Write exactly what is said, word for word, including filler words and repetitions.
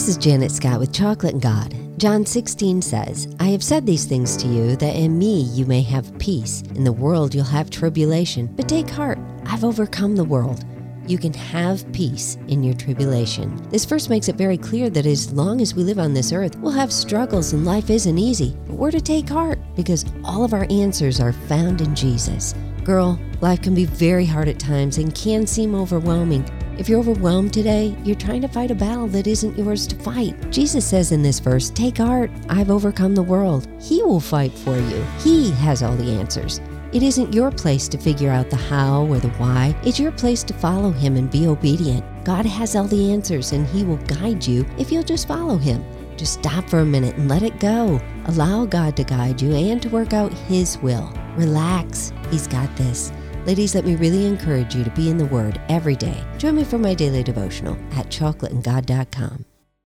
This is Janet Scott with Chocolate and God. John sixteen says, I have said these things to you, that in me you may have peace. In the world you'll have tribulation, but take heart, I've overcome the world. You can have peace in your tribulation. This verse makes it very clear that as long as we live on this earth, we'll have struggles and life isn't easy. But we're to take heart because all of our answers are found in Jesus. Girl, life can be very hard at times and can seem overwhelming. If you're overwhelmed today, you're trying to fight a battle that isn't yours to fight. Jesus says in this verse, take heart, I've overcome the world. He will fight for you. He has all the answers. It isn't your place to figure out the how or the why. It's your place to follow him and be obedient. God has all the answers and he will guide you if you'll just follow him. Just stop for a minute and let it go. Allow God to guide you and to work out his will. Relax. He's got this. Ladies, let me really encourage you to be in the Word every day. Join me for my daily devotional at chocolate and god dot com.